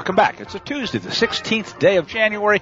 Welcome back. It's a Tuesday, the 16th day of January,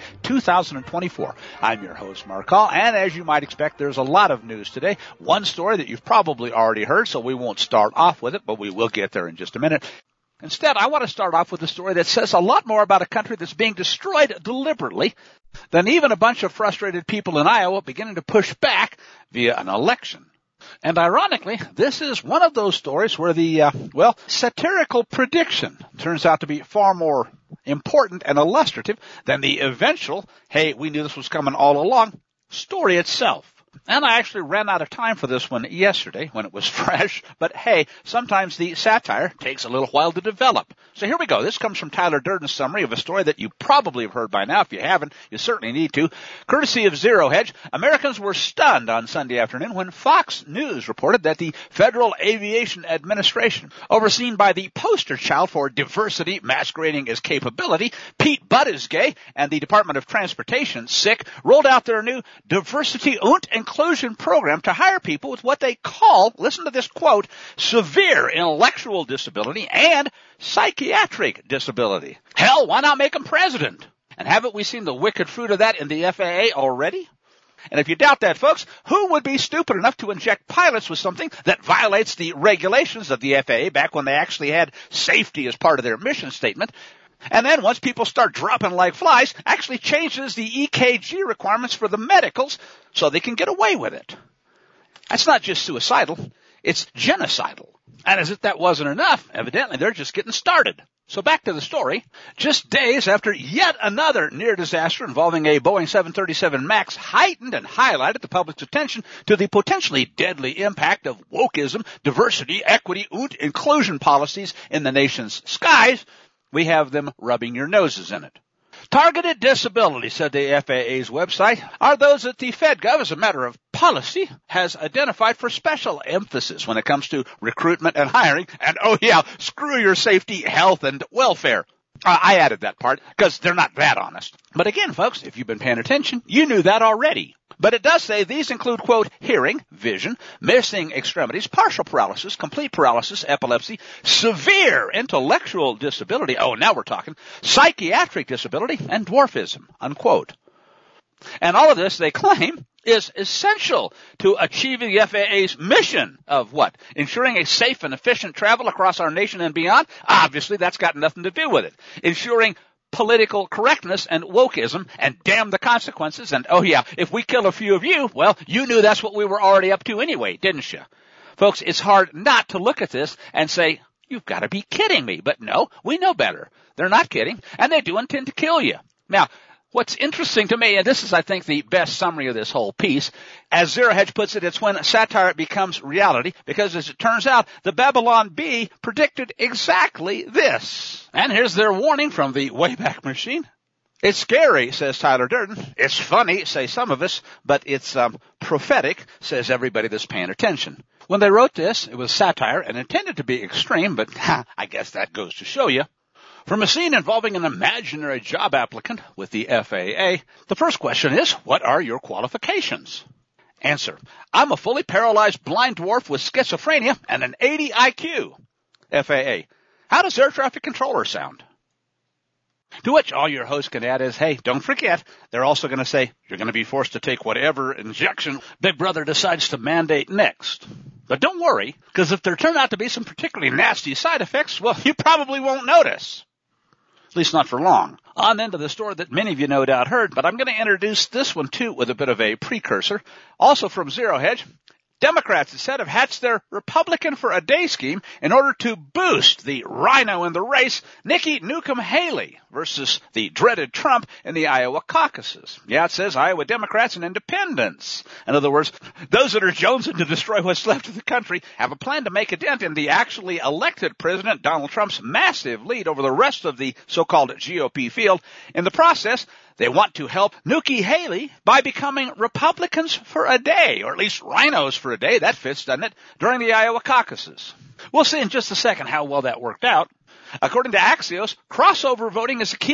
2024. I'm your host, Mark Hall, and as you might expect, there's a lot of news today. One story that you've probably already heard, so we won't start off with it, but we will get there in just a minute. Instead, I want to start off with a story that says a lot more about a country that's being destroyed deliberately than even a bunch of frustrated people in Iowa beginning to push back via an election. And ironically, this is one of those stories where the, satirical prediction turns out to be far more important and illustrative than the eventual, hey, we knew this was coming all along, story itself. And I actually ran out of time for this one yesterday when it was fresh, but hey, sometimes the satire takes a little while to develop. So here we go. This comes from Tyler Durden's summary of a story that you probably have heard by now. If you haven't, you certainly need to. Courtesy of Zero Hedge, Americans were stunned on Sunday afternoon when Fox News reported that the Federal Aviation Administration, overseen by the poster child for diversity masquerading as capability, Pete Buttigieg, and the Department of Transportation, SIC, rolled out their new Diversity und Inclusion program to hire people with what they call, listen to this quote, severe intellectual disability and psychiatric disability. Hell, why not make him president? And haven't we seen the wicked fruit of that in the FAA already? And if you doubt that, folks, who would be stupid enough to inject pilots with something that violates the regulations of the FAA back when they actually had safety as part of their mission statement? And then once people start dropping like flies, actually changes the EKG requirements for the medicals so they can get away with it. That's not just suicidal, it's genocidal. And as if that wasn't enough, evidently they're just getting started. So back to the story. Just days after yet another near disaster involving a Boeing 737 MAX heightened and highlighted the public's attention to the potentially deadly impact of wokeism, diversity, equity, and inclusion policies in the nation's skies, we have them rubbing your noses in it. Targeted disability, said the FAA's website, are those that the FedGov, as a matter of policy, has identified for special emphasis when it comes to recruitment and hiring. And oh yeah, screw your safety, health, and welfare. I added that part because they're not that honest. But again, folks, if you've been paying attention, you knew that already. But it does say these include, quote, hearing, vision, missing extremities, partial paralysis, complete paralysis, epilepsy, severe intellectual disability, oh, now we're talking, psychiatric disability, and dwarfism, unquote. And all of this, they claim, is essential to achieving the FAA's mission of what? Ensuring a safe and efficient travel across our nation and beyond? Obviously, that's got nothing to do with it. Ensuring political correctness and wokeism, and damn the consequences, and oh yeah, if we kill a few of you, well, you knew that's what we were already up to anyway, didn't you? Folks, it's hard not to look at this and say, you've got to be kidding me. But no, we know better. They're not kidding, and they do intend to kill you. Now, what's interesting to me, and this is, I think, the best summary of this whole piece, as Zero Hedge puts it, it's when satire becomes reality, because as it turns out, the Babylon Bee predicted exactly this. And here's their warning from the Wayback Machine. It's scary, says Tyler Durden. It's funny, say some of us, but it's prophetic, says everybody that's paying attention. When they wrote this, it was satire and intended to be extreme, but I guess that goes to show you. From a scene involving an imaginary job applicant with the FAA, the first question is, what are your qualifications? Answer, I'm a fully paralyzed blind dwarf with schizophrenia and an 80 IQ. FAA, how does air traffic controller sound? To which all your hosts can add is, hey, don't forget, they're also going to say, you're going to be forced to take whatever injection Big Brother decides to mandate next. But don't worry, because if there turn out to be some particularly nasty side effects, well, you probably won't notice. At least not for long. On into the story that many of you no doubt heard, but I'm going to introduce this one too with a bit of a precursor. Also from Zero Hedge, Democrats, it said, have hatched their Republican for a Day scheme in order to boost the rhino in the race, Nikki Newcomb-Haley, versus the dreaded Trump in the Iowa caucuses. Yeah, it says Iowa Democrats and independents. In other words, those that are jonesing to destroy what's left of the country have a plan to make a dent in the actually elected President Donald Trump's massive lead over the rest of the so-called GOP field. In the process, they want to help Nikki Haley by becoming Republicans for a day, or at least rhinos for a day. That fits, doesn't it? During the Iowa caucuses. We'll see in just a second how well that worked out. According to Axios, crossover voting is a key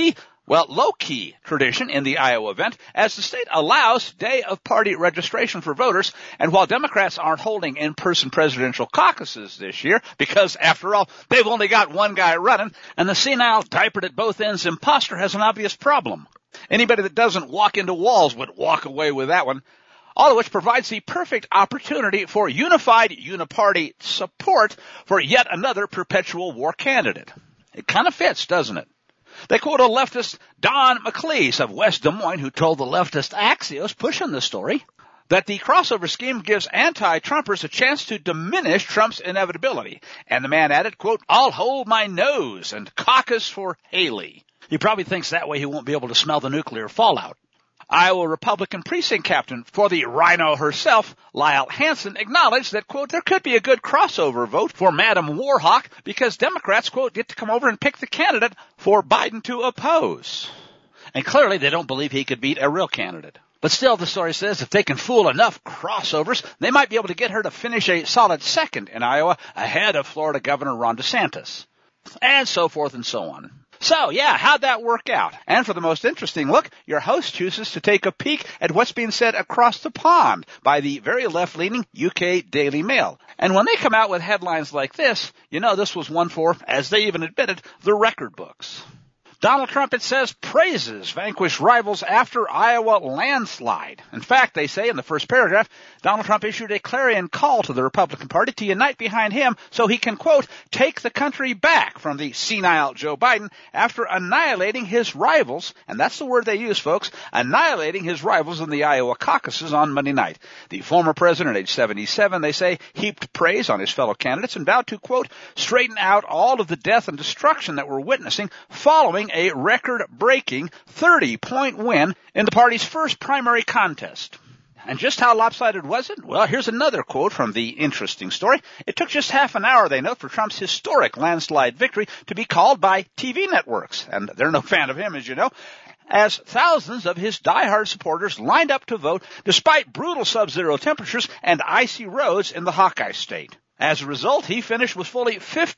Well, low-key tradition in the Iowa event, as the state allows day-of-party registration for voters, and while Democrats aren't holding in-person presidential caucuses this year, because, after all, they've only got one guy running, and the senile, diapered at both ends imposter has an obvious problem. Anybody that doesn't walk into walls would walk away with that one. All of which provides the perfect opportunity for unified uniparty support for yet another perpetual war candidate. It kind of fits, doesn't it? They quote a leftist, Don McLeese of West Des Moines, who told the leftist Axios, pushing the story, that the crossover scheme gives anti-Trumpers a chance to diminish Trump's inevitability. And the man added, quote, I'll hold my nose and caucus for Haley. He probably thinks that way he won't be able to smell the nuclear fallout. Iowa Republican precinct captain for the Rhino herself, Lyle Hansen, acknowledged that, quote, there could be a good crossover vote for Madam Warhawk because Democrats, quote, get to come over and pick the candidate for Biden to oppose. And clearly they don't believe he could beat a real candidate. But still, the story says if they can fool enough crossovers, they might be able to get her to finish a solid second in Iowa ahead of Florida Governor Ron DeSantis. And so forth and so on. So, yeah, how'd that work out? And for the most interesting look, your host chooses to take a peek at what's being said across the pond by the very left-leaning UK Daily Mail. And when they come out with headlines like this, you know this was one for, as they even admitted, the record books. Donald Trump, it says, praises vanquish rivals after Iowa landslide. In fact, they say in the first paragraph, Donald Trump issued a clarion call to the Republican Party to unite behind him so he can, quote, take the country back from the senile Joe Biden after annihilating his rivals, and that's the word they use, folks, annihilating his rivals in the Iowa caucuses on Monday night. The former president, age 77, they say, heaped praise on his fellow candidates and vowed to, quote, straighten out all of the death and destruction that we're witnessing following a record-breaking 30-point win in the party's first primary contest. And just how lopsided was it? Well, here's another quote from the interesting story. It took just half an hour, they note, for Trump's historic landslide victory to be called by TV networks. And they're no fan of him, as you know, as thousands of his diehard supporters lined up to vote despite brutal sub-zero temperatures and icy roads in the Hawkeye State. As a result, he finished with fully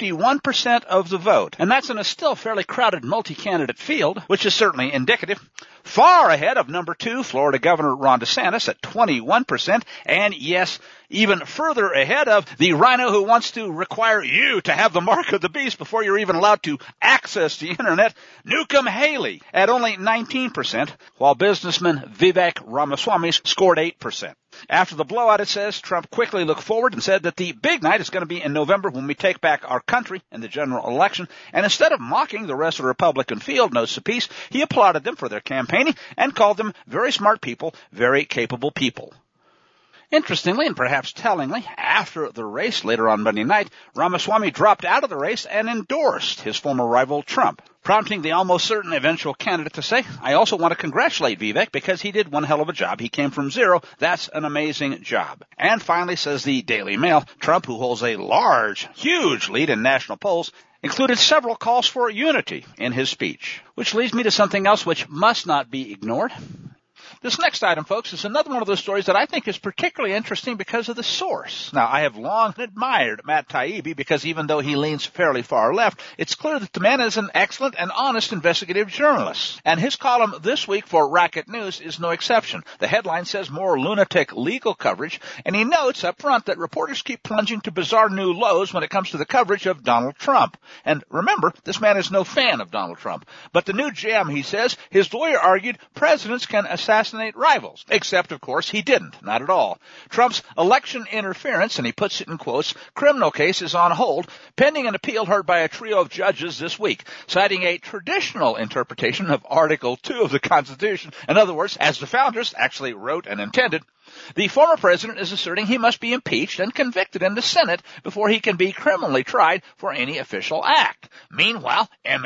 51% of the vote. And that's in a still fairly crowded multi-candidate field, which is certainly indicative. Far ahead of number 2, Florida Governor Ron DeSantis at 21%. And yes, even further ahead of the Rhino who wants to require you to have the mark of the beast before you're even allowed to access the internet, Newcomb Haley at only 19%, while businessman Vivek Ramaswamy scored 8%. After the blowout, it says, Trump quickly looked forward and said that the big night is going to be in November when we take back our country in the general election. And instead of mocking the rest of the Republican field, notes the piece, he applauded them for their campaigning and called them very smart people, very capable people. Interestingly, and perhaps tellingly, after the race later on Monday night, Ramaswamy dropped out of the race and endorsed his former rival Trump, prompting the almost certain eventual candidate to say, I also want to congratulate Vivek because he did one hell of a job. He came from zero. That's an amazing job. And finally, says the Daily Mail, Trump, who holds a large, huge lead in national polls, included several calls for unity in his speech, which leads me to something else which must not be ignored. This next item, folks, is another one of those stories that I think is particularly interesting because of the source. Now, I have long admired Matt Taibbi because even though he leans fairly far left, it's clear that the man is an excellent and honest investigative journalist. And his column this week for Racket News is no exception. The headline says more lunatic legal coverage, and he notes up front that reporters keep plunging to bizarre new lows when it comes to the coverage of Donald Trump. And remember, this man is no fan of Donald Trump. But the new gem, he says, his lawyer argued presidents can assassinate rivals. Except, of course, he didn't. Not at all. Trump's election interference, and he puts it in quotes, criminal case is on hold, pending an appeal heard by a trio of judges this week, citing a traditional interpretation of Article 2 of the Constitution. In other words, as the founders actually wrote and intended, the former president is asserting he must be impeached and convicted in the Senate before he can be criminally tried for any official act. Meanwhile,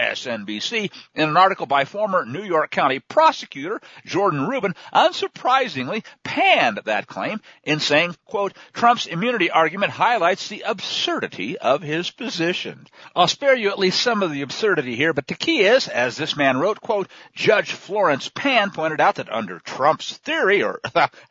MSNBC, in an article by former New York County prosecutor Jordan Rubin, unsurprisingly panned that claim in saying, quote, Trump's immunity argument highlights the absurdity of his position. I'll spare you at least some of the absurdity here, but the key is, as this man wrote, quote, Judge Florence Pan pointed out that under Trump's theory, or however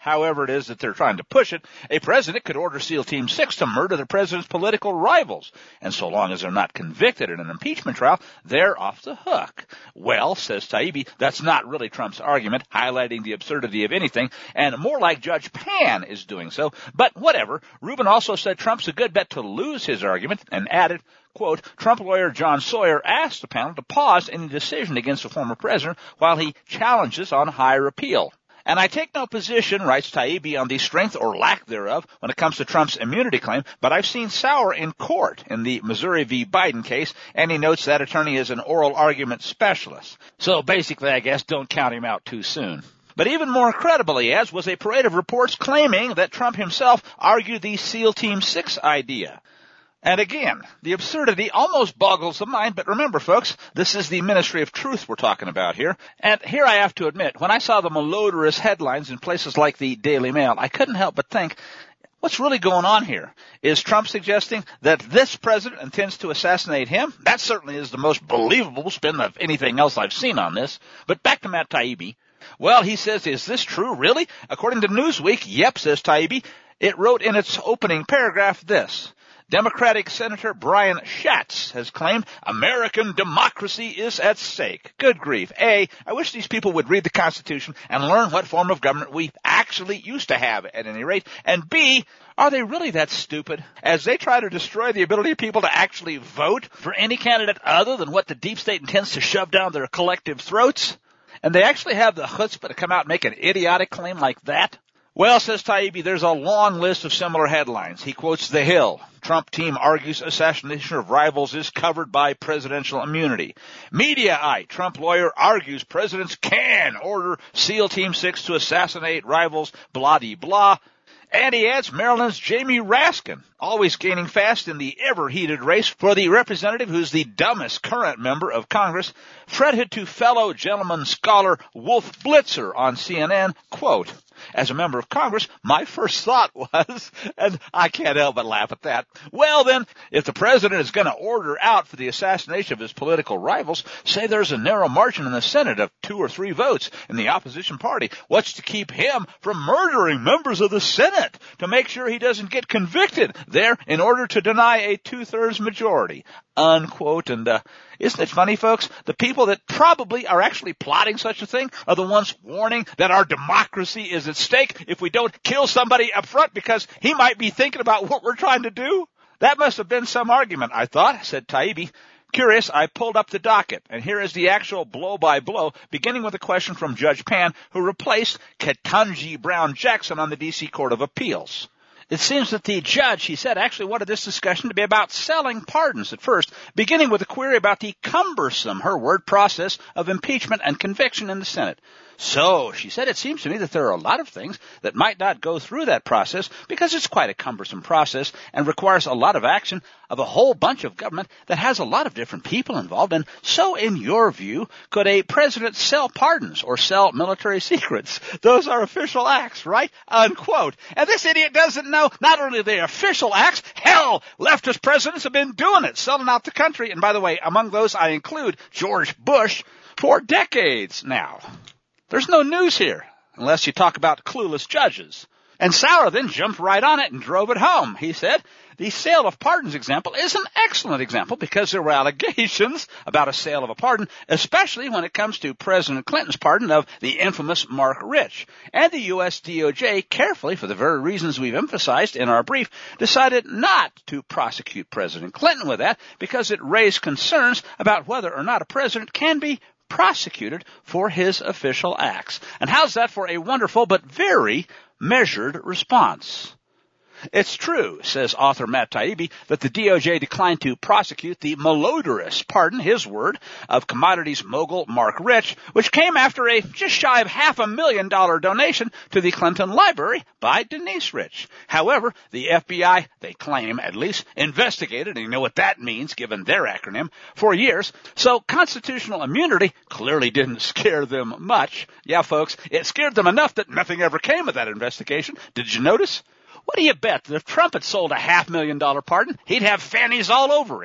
it is that they're trying to push it, a president could order SEAL Team 6 to murder the president's political rivals. And so long as they're not convicted in an impeachment trial, they're off the hook. Well, says Taibbi, that's not really Trump's argument, highlighting the absurdity of anything, and more like Judge Pan is doing so. But whatever. Rubin also said Trump's a good bet to lose his argument and added, quote, Trump lawyer John Sawyer asked the panel to pause any decision against the former president while he challenges on higher appeal. And I take no position, writes Taibbi, on the strength or lack thereof when it comes to Trump's immunity claim, but I've seen Sauer in court in the Missouri v. Biden case, and he notes that attorney is an oral argument specialist. So basically, I guess, don't count him out too soon. But even more incredible, he adds, was a parade of reports claiming that Trump himself argued the SEAL Team 6 idea. And again, the absurdity almost boggles the mind, but remember, folks, this is the Ministry of Truth we're talking about here. And here I have to admit, when I saw the malodorous headlines in places like the Daily Mail, I couldn't help but think, what's really going on here? Is Trump suggesting that this president intends to assassinate him? That certainly is the most believable spin of anything else I've seen on this. But back to Matt Taibbi. Well, he says, is this true, really? According to Newsweek, yep, says Taibbi. It wrote in its opening paragraph this. Democratic Senator Brian Schatz has claimed American democracy is at stake. Good grief. A, I wish these people would read the Constitution and learn what form of government we actually used to have at any rate. And B, are they really that stupid? As they try to destroy the ability of people to actually vote for any candidate other than what the deep state intends to shove down their collective throats? And they actually have the chutzpah to come out and make an idiotic claim like that? Well, says Taibbi, there's a long list of similar headlines. He quotes The Hill. Trump team argues assassination of rivals is covered by presidential immunity. Mediaite. Trump lawyer argues presidents can order SEAL Team 6 to assassinate rivals, blah-de-blah. And he adds Maryland's Jamie Raskin, always gaining fast in the ever-heated race for the representative who's the dumbest current member of Congress, fretted to fellow gentleman scholar Wolf Blitzer on CNN, quote, as a member of Congress, my first thought was, and I can't help but laugh at that, well then, if the president is going to order out for the assassination of his political rivals, say there's a narrow margin in the Senate of 2 or 3 votes in the opposition party, what's to keep him from murdering members of the Senate to make sure he doesn't get convicted there in order to deny a 2/3 majority, unquote. And isn't it funny, folks? The people that probably are actually plotting such a thing are the ones warning that our democracy is at stake if we don't kill somebody up front because he might be thinking about what we're trying to do. That must have been some argument, I thought, said Taibbi. Curious, I pulled up the docket, and here is the actual blow-by-blow, beginning with a question from Judge Pan, who replaced Ketanji Brown Jackson on the D.C. Court of Appeals. It seems that the judge, he said, actually wanted this discussion to be about selling pardons at first, beginning with a query about the cumbersome, her word, process of impeachment and conviction in the Senate. So, she said, it seems to me that there are a lot of things that might not go through that process because it's quite a cumbersome process and requires a lot of action of a whole bunch of government that has a lot of different people involved. And so, in your view, could a president sell pardons or sell military secrets? Those are official acts, right? Unquote. And this idiot doesn't know not only the official acts, hell, leftist presidents have been doing it, selling out the country. And by the way, among those I include George Bush for decades now. There's no news here, unless you talk about clueless judges. And Sauer then jumped right on it and drove it home. He said, the sale of pardons example is an excellent example because there were allegations about a sale of a pardon, especially when it comes to President Clinton's pardon of the infamous Mark Rich. And the U.S. DOJ, carefully, for the very reasons we've emphasized in our brief, decided not to prosecute President Clinton with that because it raised concerns about whether or not a president can be prosecuted for his official acts. And how's that for a wonderful but very measured response? It's true, says author Matt Taibbi, that the DOJ declined to prosecute the malodorous, pardon his word, of commodities mogul Mark Rich, which came after a just shy of $500,000 donation to the Clinton Library by Denise Rich. However, the FBI, they claim at least, investigated, and you know what that means given their acronym, for years, so constitutional immunity clearly didn't scare them much. Yeah, folks, it scared them enough that nothing ever came of that investigation. Did you notice? What do you bet that if Trump had sold a $500,000 pardon, he'd have fannies all over him?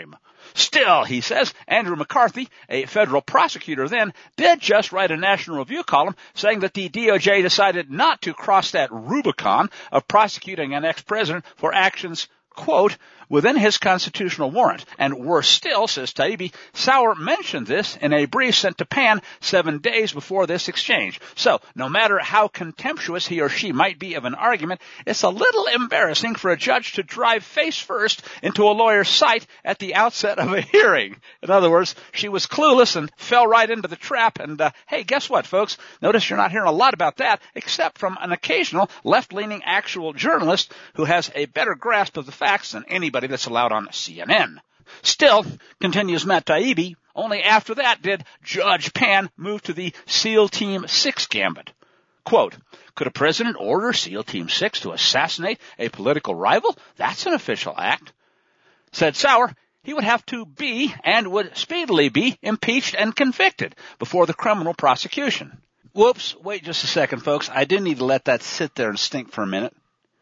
Still, he says, Andrew McCarthy, a federal prosecutor then, did just write a National Review column saying that the DOJ decided not to cross that Rubicon of prosecuting an ex-president for actions, quote, within his constitutional warrant. And worse still, says Taibbi, Sauer mentioned this in a brief sent to Pan 7 days before this exchange. So, no matter how contemptuous he or she might be of an argument, it's a little embarrassing for a judge to drive face first into a lawyer's sight at the outset of a hearing. In other words, she was clueless and fell right into the trap. And, hey, guess what, folks? Notice you're not hearing a lot about that, except from an occasional left-leaning actual journalist who has a better grasp of the facts than anybody that's allowed on CNN. Still, continues Matt Taibbi, only after that did Judge Pan move to the SEAL Team 6 gambit. Quote, could a president order SEAL Team 6 to assassinate a political rival? That's an official act. Said Sauer, he would have to be and would speedily be impeached and convicted before the criminal prosecution. Whoops, wait just a second, folks. I did need to let that sit there and stink for a minute.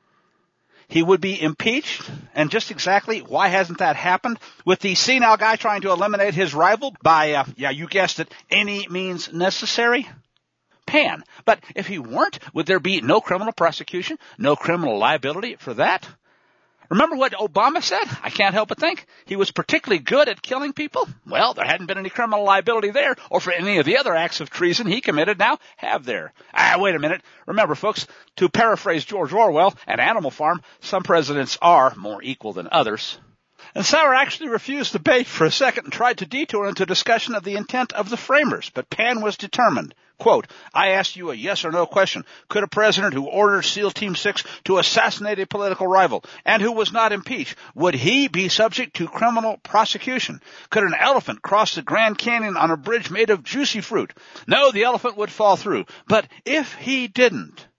He would be impeached, and just exactly why hasn't that happened? With the senile guy trying to eliminate his rival by, you guessed it, any means necessary? Pan. But if he weren't, would there be no criminal prosecution, no criminal liability for that? Remember what Obama said? I can't help but think he was particularly good at killing people. Well, there hadn't been any criminal liability there, or for any of the other acts of treason he committed. Now, have there? Wait a minute. Remember, folks, to paraphrase George Orwell at Animal Farm, some presidents are more equal than others. And Sauer actually refused debate for a second and tried to detour into discussion of the intent of the framers, but Pan was determined. Quote, I asked you a yes or no question. Could a president who ordered SEAL Team 6 to assassinate a political rival and who was not impeached, would he be subject to criminal prosecution? Could an elephant cross the Grand Canyon on a bridge made of juicy fruit? No, the elephant would fall through. But if he didn't,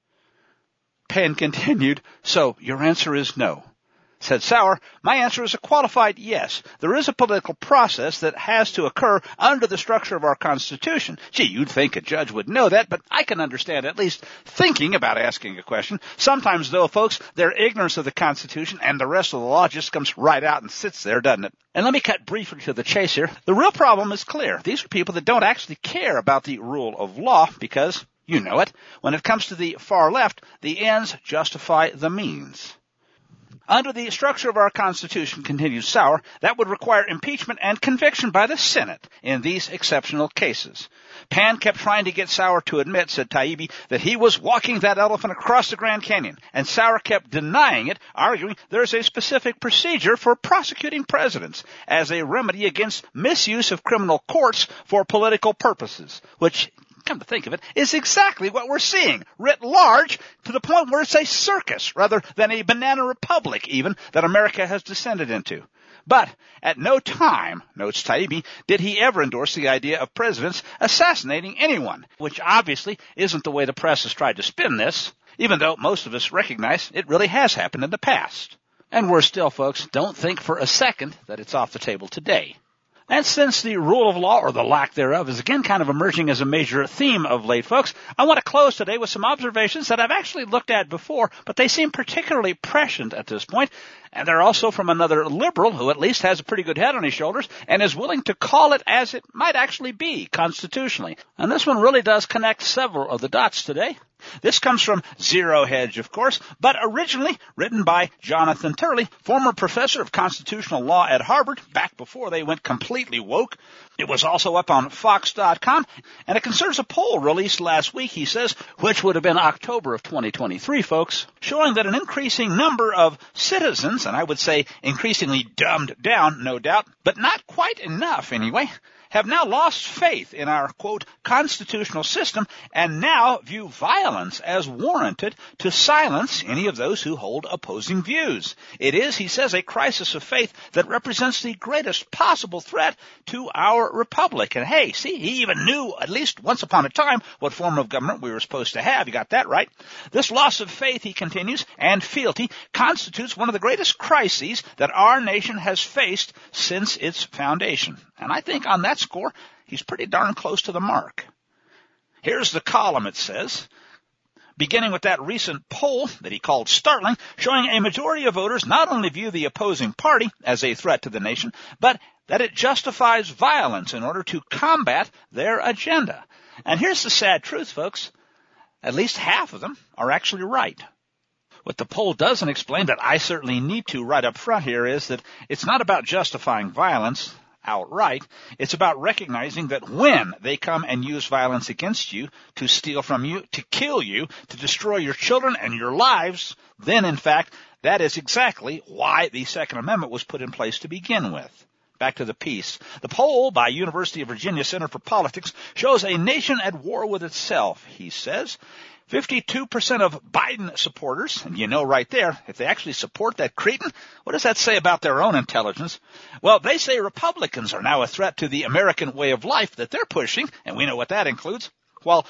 Pan continued, so your answer is no. Said Sauer, my answer is a qualified yes. There is a political process that has to occur under the structure of our Constitution. Gee, you'd think a judge would know that, but I can understand at least thinking about asking a question. Sometimes, though, folks, their ignorance of the Constitution and the rest of the law just comes right out and sits there, doesn't it? And let me cut briefly to the chase here. The real problem is clear. These are people that don't actually care about the rule of law because, you know it, when it comes to the far left, the ends justify the means. Under the structure of our Constitution, continues Sauer, that would require impeachment and conviction by the Senate in these exceptional cases. Pan kept trying to get Sauer to admit, said Taibbi, that he was walking that elephant across the Grand Canyon, and Sauer kept denying it, arguing there's a specific procedure for prosecuting presidents as a remedy against misuse of criminal courts for political purposes, which, come to think of it, is exactly what we're seeing, writ large, to the point where it's a circus rather than a banana republic even that America has descended into. But at no time, notes Taibbi, did he ever endorse the idea of presidents assassinating anyone, which obviously isn't the way the press has tried to spin this, even though most of us recognize it really has happened in the past. And worse still, folks, don't think for a second that it's off the table today. And since the rule of law, or the lack thereof, is again kind of emerging as a major theme of late, folks, I want to close today with some observations that I've actually looked at before, but they seem particularly prescient at this point. And they're also from another liberal who at least has a pretty good head on his shoulders and is willing to call it as it might actually be constitutionally. And this one really does connect several of the dots today. This comes from Zero Hedge, of course, but originally written by Jonathan Turley, former professor of constitutional law at Harvard, back before they went completely woke. It was also up on Fox.com, and it concerns a poll released last week, he says, which would have been October of 2023, folks, showing that an increasing number of citizens, and I would say increasingly dumbed down, no doubt, but not quite enough anyway, have now lost faith in our, quote, constitutional system and now view violence as warranted to silence any of those who hold opposing views. It is, he says, a crisis of faith that represents the greatest possible threat to our republic. And hey, see, he even knew, at least once upon a time, what form of government we were supposed to have. You got that right. This loss of faith, he continues, and fealty constitutes one of the greatest crises that our nation has faced since its foundation. And I think on that score, he's pretty darn close to the mark. Here's the column, it says. beginning with that recent poll that he called startling, showing a majority of voters not only view the opposing party as a threat to the nation, but that it justifies violence in order to combat their agenda. And here's the sad truth, folks. At least half of them are actually right. What the poll doesn't explain, that I certainly need to right up front here, is that it's not about justifying violence outright. It's about recognizing that when they come and use violence against you, to steal from you, to kill you, to destroy your children and your lives, then, in fact, that is exactly why the Second Amendment was put in place to begin with. Back to the piece. The poll by University of Virginia Center for Politics shows a nation at war with itself, he says. 52% of Biden supporters, and you know right there, if they actually support that cretin, what does that say about their own intelligence? Well, they say Republicans are now a threat to the American way of life that they're pushing, and we know what that includes. While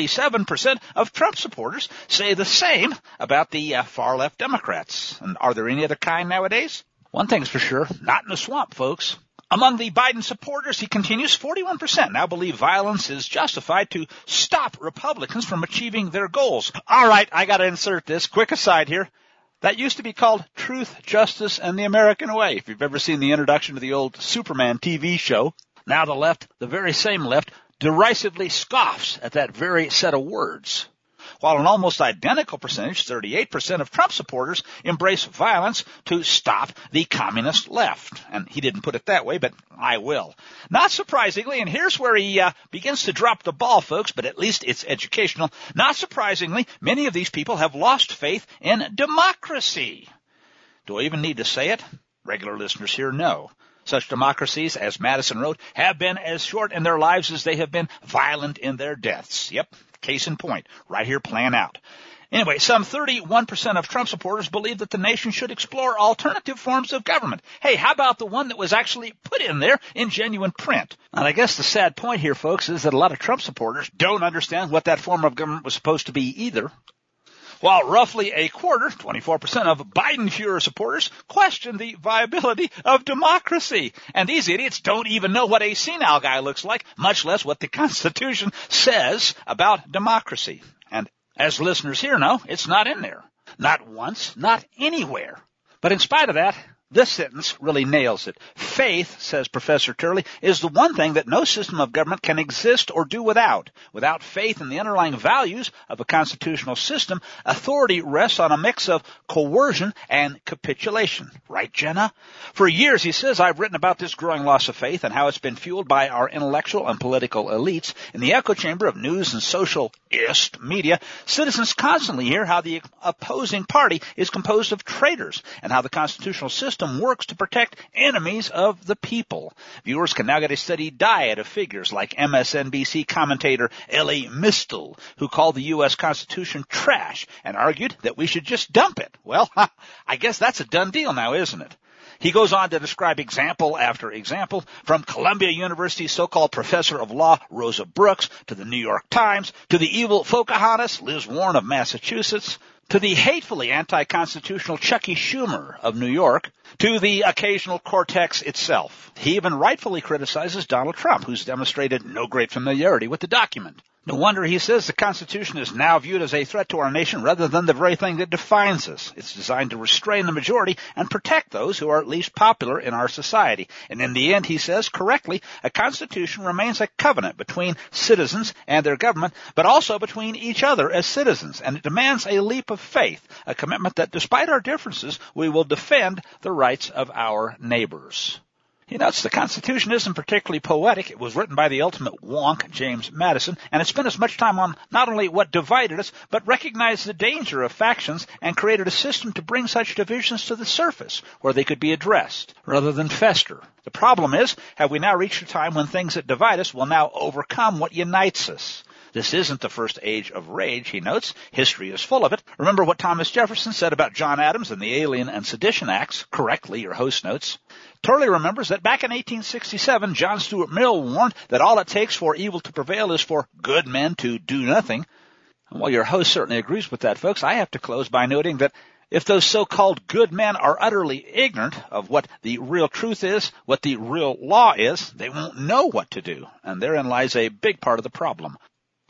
47% of Trump supporters say the same about the far-left Democrats. And are there any other kind nowadays? One thing's for sure, not in the swamp, folks. Among the Biden supporters, he continues, 41% now believe violence is justified to stop Republicans from achieving their goals. All right, I got to insert this. Quick aside here. That used to be called Truth, Justice, and the American Way. If you've ever seen the introduction to the old Superman TV show, now the left, the very same left, derisively scoffs at that very set of words. While an almost identical percentage, 38% of Trump supporters, embrace violence to stop the communist left. And he didn't put it that way, but I will. Not surprisingly, and here's where he begins to drop the ball, folks, but at least it's educational. Not surprisingly, many of these people have lost faith in democracy. Do I even need to say it? Regular listeners here know. Such democracies, as Madison wrote, have been as short in their lives as they have been violent in their deaths. Yep, case in point, right here playing out. Anyway, some 31% of Trump supporters believe that the nation should explore alternative forms of government. Hey, how about the one that was actually put in there in genuine print? And I guess the sad point here, folks, is that a lot of Trump supporters don't understand what that form of government was supposed to be either. While roughly a quarter, 24% of Biden-Fuhrer supporters question the viability of democracy. And these idiots don't even know what a senile guy looks like, much less what the Constitution says about democracy. And as listeners here know, it's not in there. Not once, not anywhere. But in spite of that, this sentence really nails it. Faith, says Professor Turley, is the one thing that no system of government can exist or do without. Without faith in the underlying values of a constitutional system, authority rests on a mix of coercion and capitulation. Right, Jenna? For years, he says, I've written about this growing loss of faith and how it's been fueled by our intellectual and political elites. In the echo chamber of news and socialist media, citizens constantly hear how the opposing party is composed of traitors and how the constitutional system works to protect enemies of the people. Viewers can now get a steady diet of figures like MSNBC commentator Elie Mystal, who called the U.S. Constitution trash and argued that we should just dump it. Well, I guess that's a done deal now, isn't it? He goes on to describe example after example, from Columbia University's so-called professor of law, Rosa Brooks, to the New York Times, to the evil Pocahontas, Liz Warren of Massachusetts, to the hatefully anti-constitutional Chucky Schumer of New York, to the occasional Cortex itself. He even rightfully criticizes Donald Trump, who's demonstrated no great familiarity with the document. No wonder he says the Constitution is now viewed as a threat to our nation rather than the very thing that defines us. It's designed to restrain the majority and protect those who are at least popular in our society. And in the end, he says correctly, a Constitution remains a covenant between citizens and their government, but also between each other as citizens. And it demands a leap of faith, a commitment that despite our differences, we will defend the rights of our neighbors. He notes the Constitution isn't particularly poetic. It was written by the ultimate wonk, James Madison, and it spent as much time on not only what divided us, but recognized the danger of factions and created a system to bring such divisions to the surface where they could be addressed, rather than fester. The problem is, have we now reached a time when things that divide us will now overcome what unites us? This isn't the first age of rage, he notes. History is full of it. Remember what Thomas Jefferson said about John Adams and the Alien and Sedition Acts? Correctly, your host notes. Turley remembers that back in 1867, John Stuart Mill warned that all it takes for evil to prevail is for good men to do nothing. And while your host certainly agrees with that, folks, I have to close by noting that if those so-called good men are utterly ignorant of what the real truth is, what the real law is, they won't know what to do. And therein lies a big part of the problem.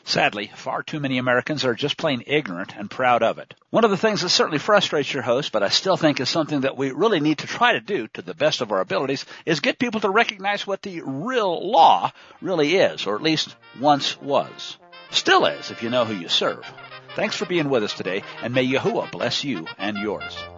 Sadly, far too many Americans are just plain ignorant and proud of it. One of the things that certainly frustrates your host, but I still think is something that we really need to try to do to the best of our abilities, is get people to recognize what the real law really is, or at least once was. Still is, if you know who you serve. Thanks for being with us today, and may Yahuwah bless you and yours.